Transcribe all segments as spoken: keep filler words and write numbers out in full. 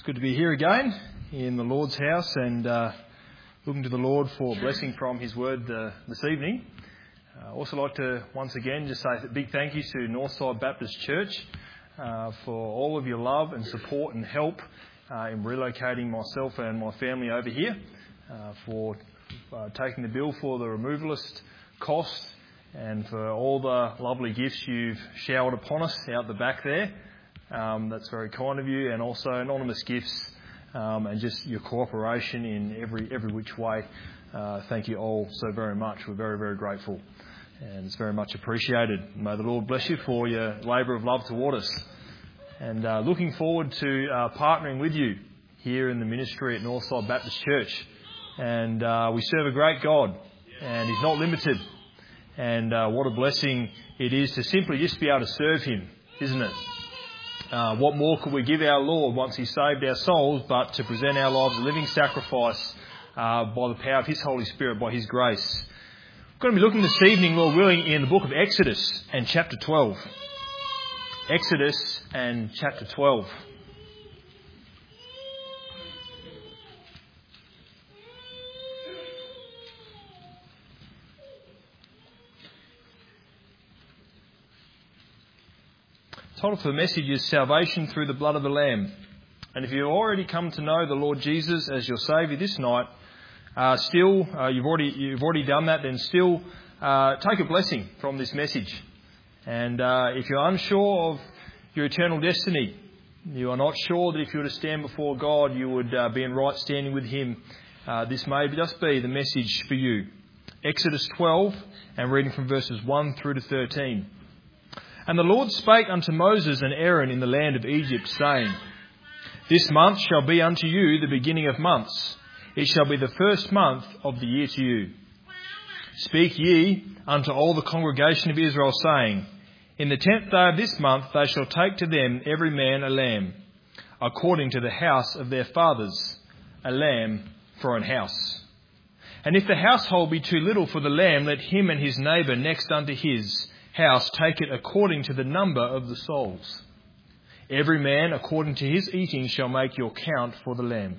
It's good to be here again in the Lord's house and uh, looking to the Lord for blessing from His Word uh, this evening. I uh, also like to once again just say a big thank you to Northside Baptist Church uh, for all of your love and support and help uh, in relocating myself and my family over here, uh, for uh, taking the bill for the removalist costs and for all the lovely gifts you've showered upon us out the back there. Um, that's very kind of you, and also anonymous gifts um, and just your cooperation in every every which way. Uh, thank you all so very much. We're very, very grateful, and it's very much appreciated. May the Lord bless you for your labour of love toward us. And uh, looking forward to uh, partnering with you here in the ministry at Northside Baptist Church. And uh, we serve a great God, and He's not limited. And uh, what a blessing it is to simply just be able to serve Him, isn't it? Uh, what more could we give our Lord once He saved our souls but to present our lives a living sacrifice uh, by the power of His Holy Spirit, by His grace. We're going to be looking this evening, Lord willing, in the book of Exodus and chapter twelve. Exodus and chapter twelve. The title for the message is Salvation Through the Blood of the Lamb. And if you've already come to know the Lord Jesus as your Saviour this night, uh, still, uh, you've already you've already done that, then still uh, take a blessing from this message. And uh, if you're unsure of your eternal destiny, you are not sure that if you were to stand before God, you would uh, be in right standing with Him, uh, this may just be the message for you. Exodus twelve, and reading from verses one through to thirteen. And the Lord spake unto Moses and Aaron in the land of Egypt, saying, This month shall be unto you the beginning of months. It shall be the first month of the year to you. Speak ye unto all the congregation of Israel, saying, In the tenth day of this month they shall take to them every man a lamb, according to the house of their fathers, a lamb for an house. And if the household be too little for the lamb, let him and his neighbour next unto his house take it according to the number of the souls. Every man according to his eating shall make your count for the lamb.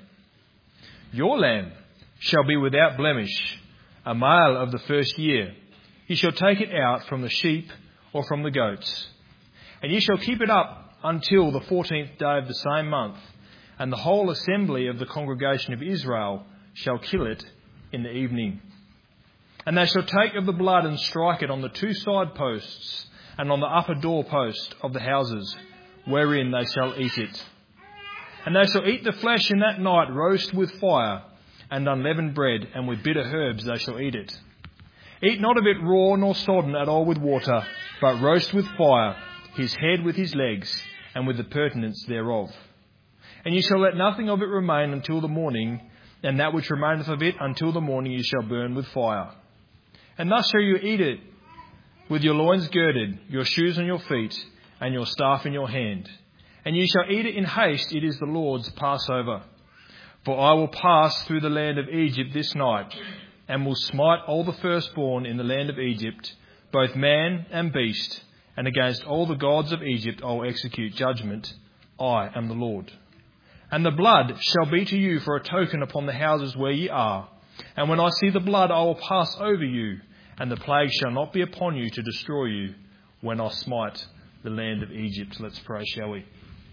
Your lamb shall be without blemish, a male of the first year. Ye shall take it out from the sheep or from the goats. And ye shall keep it up until the fourteenth day of the same month, and the whole assembly of the congregation of Israel shall kill it in the evening. And they shall take of the blood and strike it on the two side posts and on the upper door post of the houses, wherein they shall eat it. And they shall eat the flesh in that night, roast with fire and unleavened bread, and with bitter herbs they shall eat it. Eat not of it raw nor sodden at all with water, but roast with fire, his head with his legs, and with the purtenance thereof. And ye shall let nothing of it remain until the morning, and that which remaineth of it until the morning ye shall burn with fire. And thus shall you eat it, with your loins girded, your shoes on your feet, and your staff in your hand. And ye shall eat it in haste, it is the Lord's Passover. For I will pass through the land of Egypt this night, and will smite all the firstborn in the land of Egypt, both man and beast, and against all the gods of Egypt I will execute judgment. I am the Lord. And the blood shall be to you for a token upon the houses where ye are. And when I see the blood, I will pass over you, and the plague shall not be upon you to destroy you when I smite the land of Egypt. Let's pray, shall we?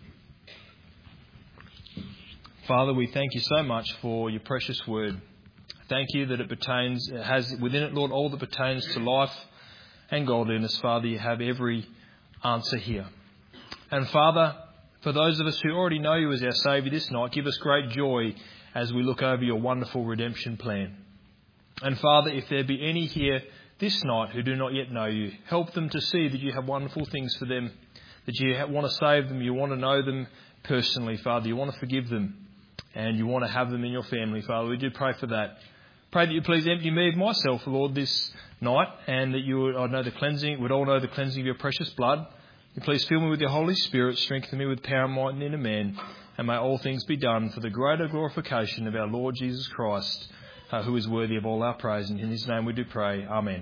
Father, we thank you so much for your precious word. Thank you that it pertains, it has within it, Lord, all that pertains to life and godliness. Father, you have every answer here. And Father, for those of us who already know you as our Saviour this night, give us great joy as we look over your wonderful redemption plan. And Father, if there be any here this night who do not yet know you, help them to see that you have wonderful things for them, that you want to save them, you want to know them personally, Father, you want to forgive them, and you want to have them in your family, Father. We do pray for that. Pray that you please empty me of myself, Lord, this night, and that you would, I know the cleansing, would all know the cleansing of your precious blood. You please fill me with your Holy Spirit, strengthen me with power and might and inner man, and may all things be done for the greater glorification of our Lord Jesus Christ, uh, who is worthy of all our praise. And in his name we do pray. Amen.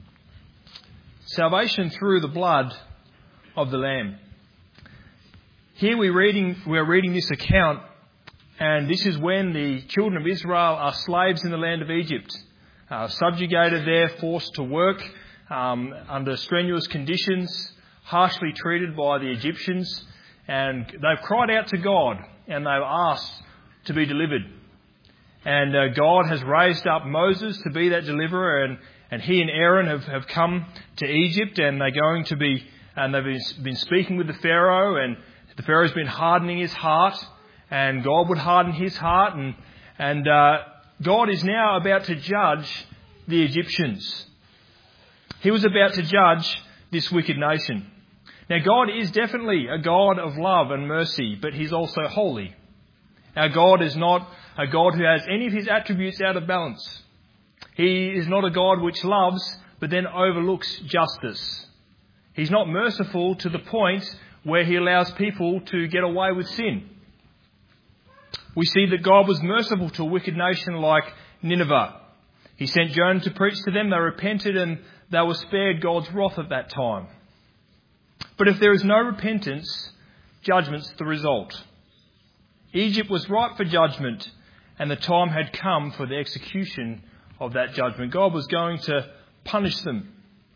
Salvation through the blood of the Lamb. here we're reading, we're reading this account, and this is when the children of Israel are slaves in the land of Egypt, uh, subjugated there, forced to work um, under strenuous conditions, harshly treated by the Egyptians, and they've cried out to God and they've asked to be delivered. And uh, God has raised up Moses to be that deliverer, and, and he and Aaron have, have come to Egypt, and they're going to be, and they've been, been speaking with the Pharaoh, and the Pharaoh's been hardening his heart, and God would harden his heart, and, and uh, God is now about to judge the Egyptians. He was about to judge this wicked nation. Now, God is definitely a God of love and mercy, but he's also holy. Our God is not a God who has any of his attributes out of balance. He is not a God which loves, but then overlooks justice. He's not merciful to the point where he allows people to get away with sin. We see that God was merciful to a wicked nation like Nineveh. He sent Jonah to preach to them. They repented and they were spared God's wrath at that time. But if there is no repentance, judgment's the result. Egypt was ripe for judgment, and the time had come for the execution of that judgment. God was going to punish them.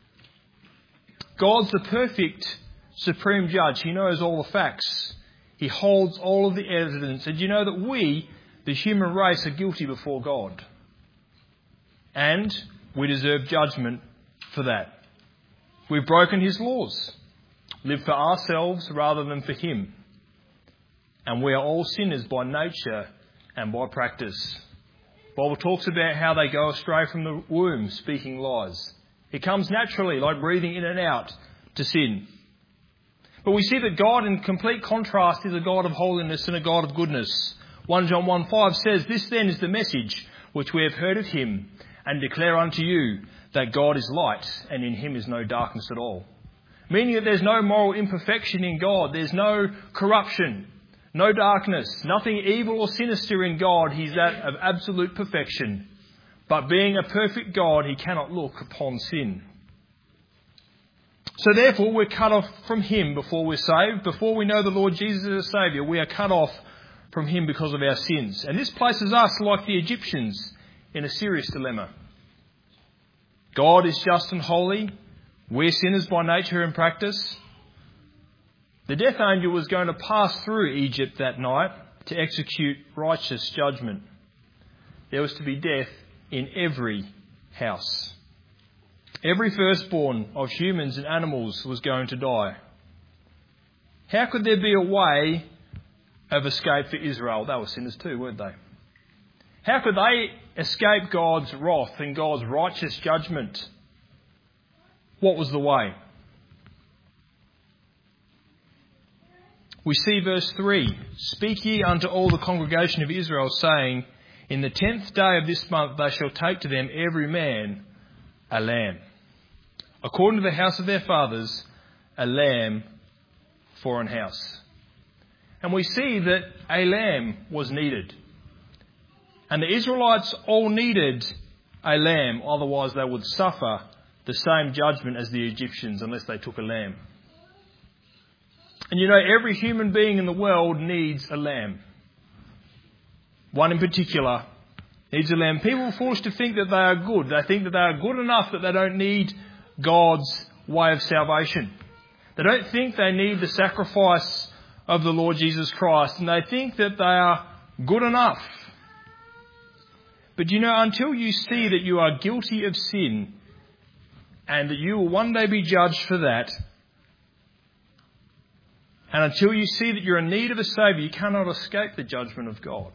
God's the perfect supreme judge. He knows all the facts. He holds all of the evidence. And you know that we, the human race, are guilty before God. And we deserve judgment for that. We've broken his laws, lived for ourselves rather than for him. And we are all sinners by nature and by practice. The Bible talks about how they go astray from the womb, speaking lies. It comes naturally, like breathing in and out, to sin. But we see that God, in complete contrast, is a God of holiness and a God of goodness. First John one five says, "This then is the message which we have heard of him, and declare unto you, that God is light, and in him is no darkness at all." Meaning that there's no moral imperfection in God. There's no corruption, no darkness, nothing evil or sinister in God. He's that of absolute perfection. But being a perfect God, he cannot look upon sin. So therefore, we're cut off from him before we're saved. Before we know the Lord Jesus as a Saviour, we are cut off from him because of our sins. And this places us, like the Egyptians, in a serious dilemma. God is just and holy. We're sinners by nature and practice. The death angel was going to pass through Egypt that night to execute righteous judgment. There was to be death in every house. Every firstborn of humans and animals was going to die. How could there be a way of escape for Israel? They were sinners too, weren't they? How could they escape God's wrath and God's righteous judgment? What was the way? We see verse three. "Speak ye unto all the congregation of Israel, saying, In the tenth day of this month they shall take to them every man a lamb, according to the house of their fathers, a lamb for an house." And we see that a lamb was needed. And the Israelites all needed a lamb, otherwise they would suffer the same judgment as the Egyptians unless they took a lamb. And you know, every human being in the world needs a lamb. One in particular needs a lamb. People are foolish to think that they are good. They think that they are good enough that they don't need God's way of salvation. They don't think they need the sacrifice of the Lord Jesus Christ. And they think that they are good enough. But you know, until you see that you are guilty of sin and that you will one day be judged for that, and until you see that you're in need of a Saviour, you cannot escape the judgment of God.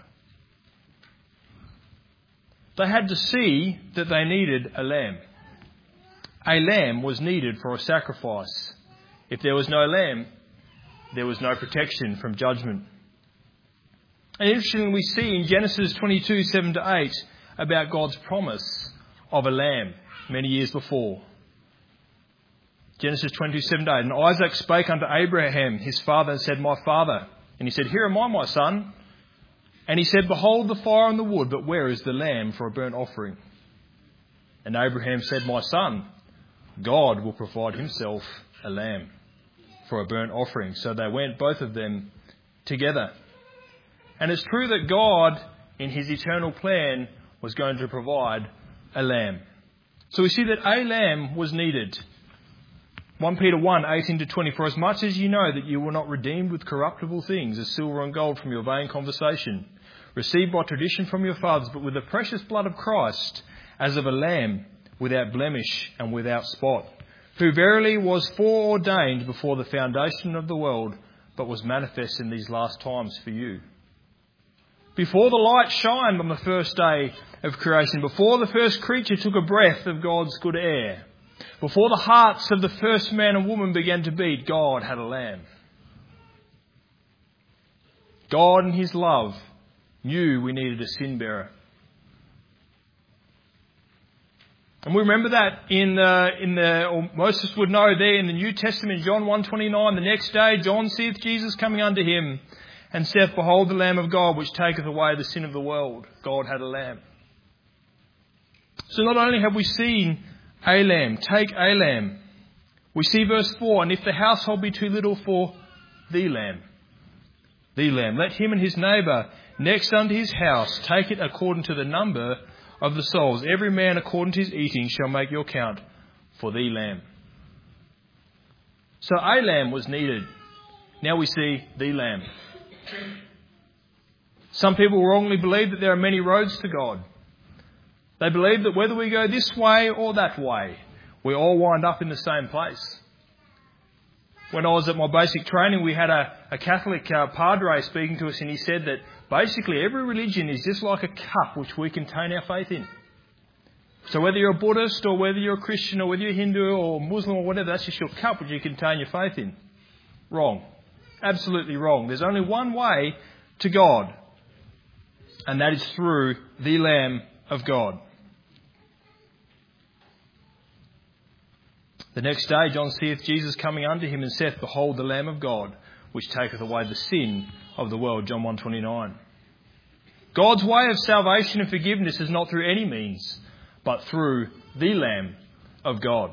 They had to see that they needed a lamb. A lamb was needed for a sacrifice. If there was no lamb, there was no protection from judgment. And interestingly, we see in Genesis twenty-two, seven to eight, about God's promise of a lamb many years before. Genesis twenty-two, seven to eight. "And Isaac spake unto Abraham his father and said, My father. And he said, Here am I, my son. And he said, Behold the fire and the wood, but where is the lamb for a burnt offering? And Abraham said, My son, God will provide himself a lamb. for a burnt offering. So they went, both of them, together. And it's true that God, in his eternal plan, was going to provide a lamb. So we see that a lamb was needed. First Peter one, eighteen to twenty, for as much as you know that you were not redeemed with corruptible things as silver and gold from your vain conversation, received by tradition from your fathers, but with the precious blood of Christ, as of a lamb, without blemish and without spot, who verily was foreordained before the foundation of the world, but was manifest in these last times for you. Before the light shined on the first day of creation, before the first creature took a breath of God's good air, before the hearts of the first man and woman began to beat, God had a lamb. God in his love knew we needed a sin bearer. And we remember that in the, in the, or most of us would know there in the New Testament, John one twenty-nine, the next day John seeth Jesus coming unto him, and saith, Behold the Lamb of God, which taketh away the sin of the world. God had a lamb. So not only have we seen a lamb, take a lamb, we see verse four, and if the household be too little for the lamb, the lamb, let him and his neighbour next unto his house take it according to the number of the souls. Every man according to his eating shall make your count for the lamb. So a lamb was needed. Now we see the lamb. Some people wrongly believe that there are many roads to God. They believe that whether we go this way or that way, we all wind up in the same place. When I was at my basic training, we had a, a Catholic uh, padre speaking to us, and he said that basically every religion is just like a cup which we contain our faith in. So whether you're a Buddhist or whether you're a Christian or whether you're Hindu or Muslim or whatever, that's just your cup which you contain your faith in. Wrong. Absolutely wrong. There's only one way to God, and that is through the Lamb of God. The next day John seeth Jesus coming unto him, and saith, Behold the Lamb of God, which taketh away the sin of the world. John one twenty-nine. God's way of salvation and forgiveness is not through any means, but through the Lamb of God.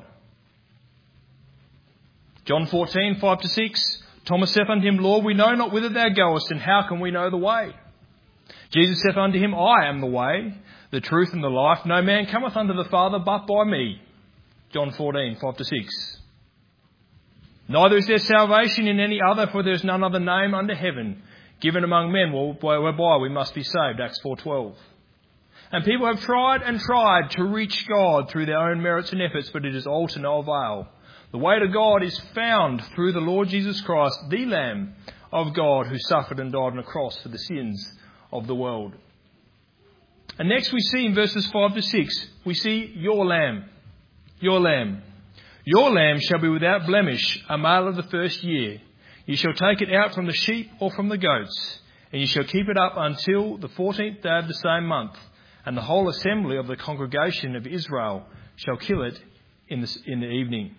John fourteen, five to six. Thomas saith unto him, Lord, we know not whither thou goest, and how can we know the way? Jesus saith unto him, I am the way, the truth, and the life. No man cometh unto the Father but by me. John fourteen, five to six. Neither is there salvation in any other, for there is none other name under heaven given among men whereby we must be saved. Acts four twelve. And people have tried and tried to reach God through their own merits and efforts, but it is all to no avail. The way to God is found through the Lord Jesus Christ, the Lamb of God, who suffered and died on a cross for the sins of the world. And next we see in verses five to six, we see your lamb. Your lamb. Your lamb shall be without blemish, a male of the first year. You shall take it out from the sheep or from the goats, and you shall keep it up until the fourteenth day of the same month. And the whole assembly of the congregation of Israel shall kill it in the, in the evening.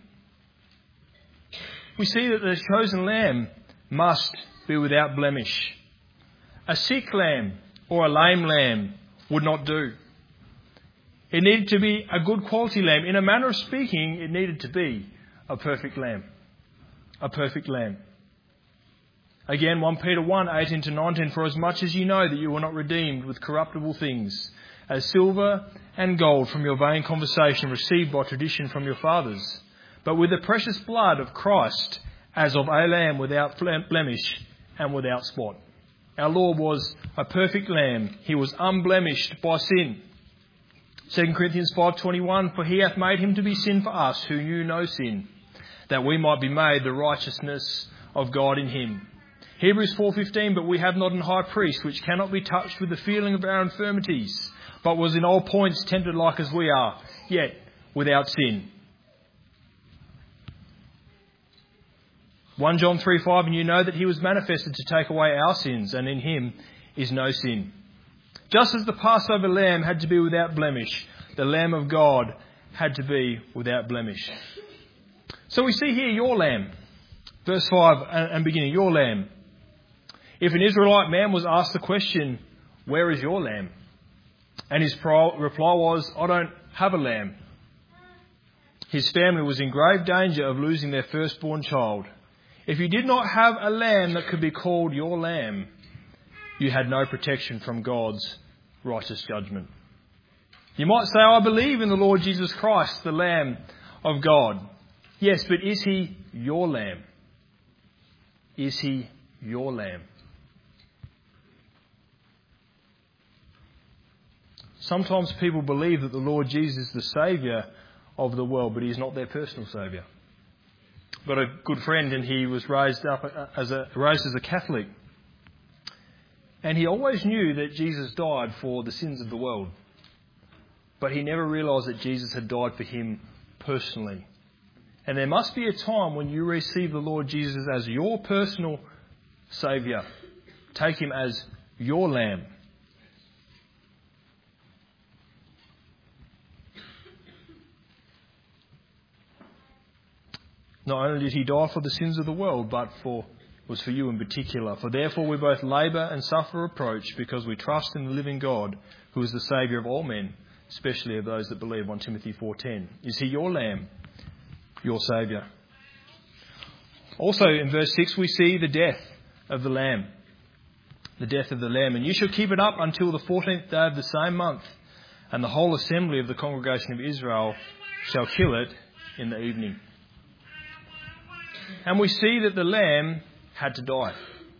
We see that the chosen lamb must be without blemish. A sick lamb or a lame lamb would not do. It needed to be a good quality lamb. In a manner of speaking, it needed to be a perfect lamb. A perfect lamb. Again, First Peter one, eighteen to nineteen, for as much as you know that you were not redeemed with corruptible things, as silver and gold from your vain conversation received by tradition from your fathers, but with the precious blood of Christ, as of a lamb without blemish and without spot. Our Lord was a perfect lamb. He was unblemished by sin. Second Corinthians five twenty-one, for he hath made him to be sin for us who knew no sin, that we might be made the righteousness of God in him. Hebrews four fifteen, but we have not an high priest which cannot be touched with the feeling of our infirmities, but was in all points tempted like as we are, yet without sin. First John three five, and you know that he was manifested to take away our sins, and in him is no sin. Just as the Passover lamb had to be without blemish, the Lamb of God had to be without blemish. So we see here your lamb. Verse five and beginning, your lamb. If an Israelite man was asked the question, where is your lamb? And his reply was, I don't have a lamb. His family was in grave danger of losing their firstborn child. If you did not have a lamb that could be called your lamb, you had no protection from God's righteous judgment. You might say, I believe in the Lord Jesus Christ, the Lamb of God. Yes, but is he your lamb? Is he your lamb? Sometimes people believe that the Lord Jesus is the Saviour of the world, but he is not their personal Saviour. I've got a good friend, and he was raised up as a raised as a Catholic. And he always knew that Jesus died for the sins of the world. But he never realised that Jesus had died for him personally. And there must be a time when you receive the Lord Jesus as your personal Saviour. Take him as your lamb. Not only did he die for the sins of the world, but for was for you in particular. For therefore we both labour and suffer reproach, because we trust in the living God, who is the Saviour of all men, especially of those that believe. First Timothy four ten. Is he your lamb, your Saviour? Also in verse six we see the death of the lamb. The death of the lamb. And you shall keep it up until the fourteenth day of the same month, and the whole assembly of the congregation of Israel shall kill it in the evening. And we see that the lamb had to die.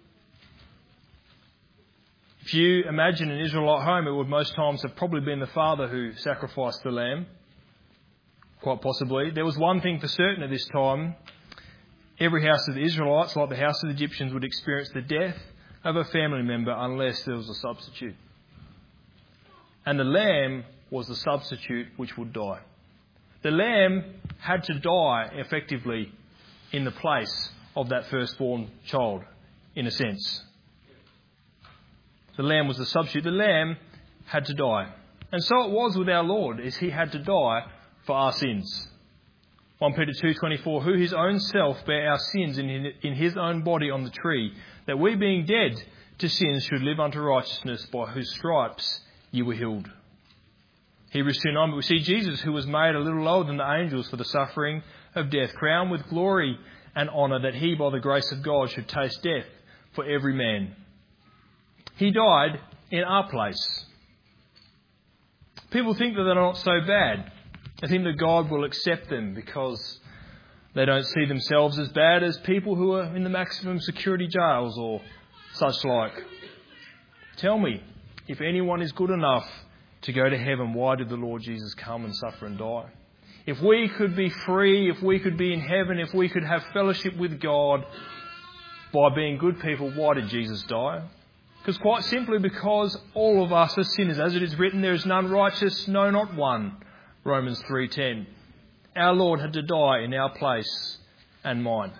If you imagine an Israelite home, it would most times have probably been the father who sacrificed the lamb. Quite possibly. There was one thing for certain at this time. Every house of the Israelites, like the house of the Egyptians, would experience the death of a family member unless there was a substitute. And the lamb was the substitute which would die. The lamb had to die effectively in the place of that firstborn child, in a sense. The lamb was the substitute. The lamb had to die. And so it was with our Lord, as he had to die for our sins. First Peter two twenty-four, who his own self bare our sins in his own body on the tree, that we being dead to sins should live unto righteousness, by whose stripes ye were healed. Hebrews two nine, but we see Jesus, who was made a little lower than the angels for the suffering of death, crowned with glory and honour, that he, by the grace of God, should taste death for every man. He died in our place. People think that they're not so bad. They think that God will accept them because they don't see themselves as bad as people who are in the maximum security jails or such like. Tell me, if anyone is good enough to go to heaven, why did the Lord Jesus come and suffer and die? If we could be free, if we could be in heaven, if we could have fellowship with God by being good people, why did Jesus die? Because quite simply because all of us are sinners. As it is written, there is none righteous, no, not one. Romans three ten. Our Lord had to die in our place and mine.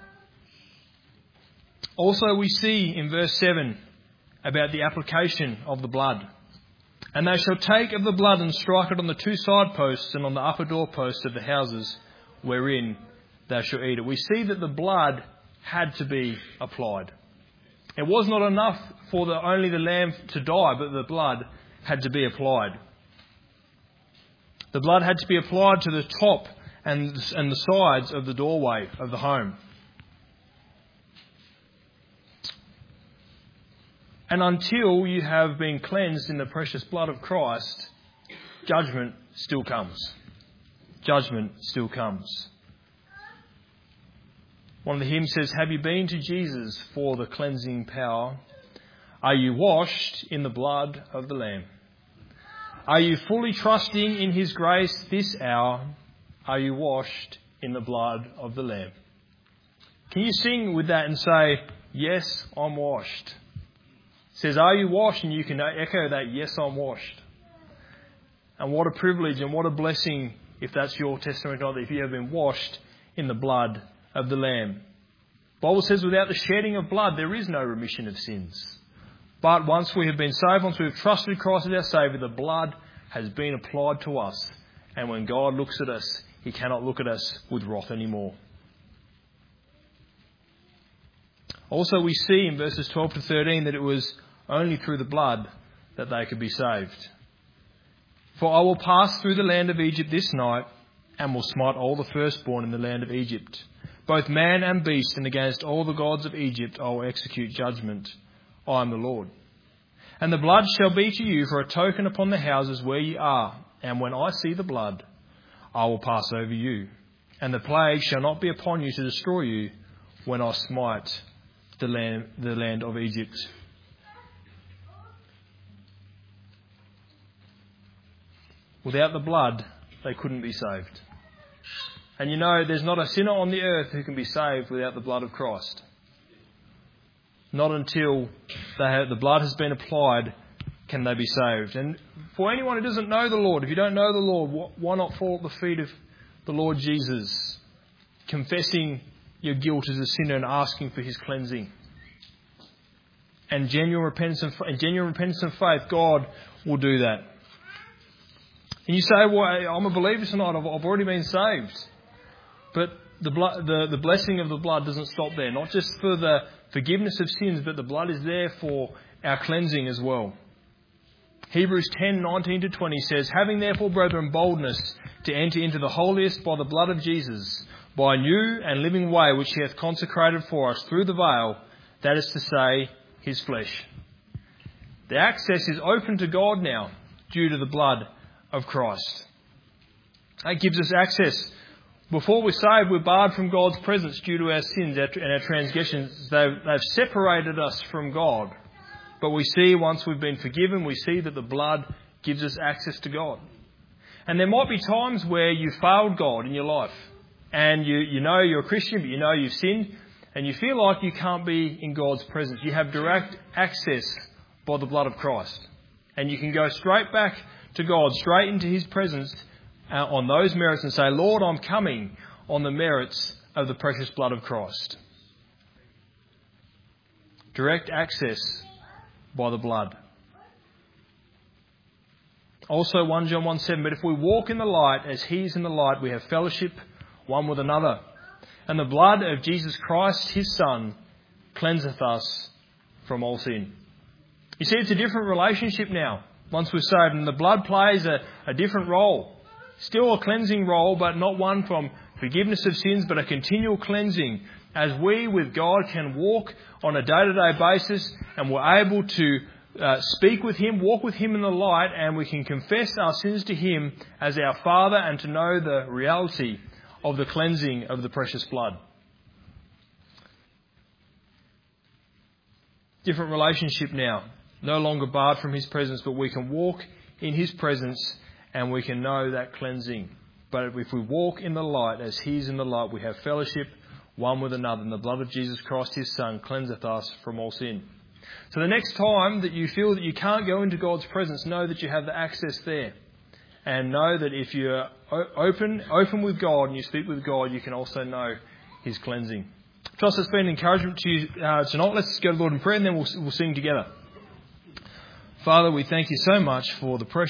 Also we see in verse seven about the application of the blood. And they shall take of the blood and strike it on the two side posts and on the upper door posts of the houses wherein thou shalt eat it. We see that the blood had to be applied. It was not enough for the, only the lamb to die, but the blood had to be applied. The blood had to be applied to the top and, and the sides of the doorway of the home. And until you have been cleansed in the precious blood of Christ, judgment still comes. Judgment still comes. One of the hymns says, have you been to Jesus for the cleansing power? Are you washed in the blood of the Lamb? Are you fully trusting in his grace this hour? Are you washed in the blood of the Lamb? Can you sing with that and say, yes, I'm washed? It says, are you washed? And you can echo that, yes, I'm washed. And what a privilege and what a blessing if that's your testimony tonight, if you have been washed in the blood of the Lamb. The Bible says without the shedding of blood there is no remission of sins. But once we have been saved, once we have trusted Christ as our Saviour, the blood has been applied to us. And when God looks at us, he cannot look at us with wrath anymore. Also we see in verses twelve to thirteen that it was only through the blood that they could be saved. For I will pass through the land of Egypt this night, and will smite all the firstborn in the land of Egypt, both man and beast, and against all the gods of Egypt I will execute judgment. I am the Lord. And the blood shall be to you for a token upon the houses where ye are. And when I see the blood, I will pass over you. And the plague shall not be upon you to destroy you when I smite the land, the land of Egypt. Without the blood, they couldn't be saved. And you know, there's not a sinner on the earth who can be saved without the blood of Christ. Not until they have, the blood has been applied can they be saved. And for anyone who doesn't know the Lord, if you don't know the Lord, why not fall at the feet of the Lord Jesus, confessing your guilt as a sinner and asking for his cleansing? And genuine repentance and, and genuine repentance and faith, God will do that. And you say, well, I'm a believer tonight, I've, I've already been saved. But the, blood, the, the blessing of the blood doesn't stop there. Not just for the forgiveness of sins, but the blood is there for our cleansing as well. Hebrews ten, nineteen to twenty says, having therefore, brethren, boldness to enter into the holiest by the blood of Jesus, by a new and living way which he hath consecrated for us through the veil, that is to say, his flesh. The access is open to God now due to the blood of Christ. That gives us access. Before we're saved, we're barred from God's presence due to our sins and our transgressions. They've, they've separated us from God. But we see, once we've been forgiven, we see that the blood gives us access to God. And there might be times where you failed God in your life. And you, you know you're a Christian, but you know you've sinned. And you feel like you can't be in God's presence. You have direct access by the blood of Christ. And you can go straight back to God, straight into his presence uh, on those merits and say, Lord, I'm coming on the merits of the precious blood of Christ. Direct access by the blood. Also First John one seven, but if we walk in the light as he is in the light, we have fellowship one with another. And the blood of Jesus Christ, his Son, cleanseth us from all sin. You see, it's a different relationship now, once we're saved. And the blood plays a, a different role. Still a cleansing role, but not one from forgiveness of sins, but a continual cleansing. As we, with God, can walk on a day-to-day basis, and we're able to uh, speak with him, walk with him in the light, and we can confess our sins to him as our Father, and to know the reality of the cleansing of the precious blood. Different relationship now. No longer barred from his presence, but we can walk in his presence and we can know that cleansing. But if we walk in the light as he is in the light, we have fellowship one with another. And the blood of Jesus Christ, his Son, cleanseth us from all sin. So the next time that you feel that you can't go into God's presence, know that you have the access there. And know that if you're open, open with God and you speak with God, you can also know his cleansing. Trust it's been an encouragement to you uh, tonight. Let's go to the Lord in prayer and then we'll, we'll sing together. Father, we thank you so much for the precious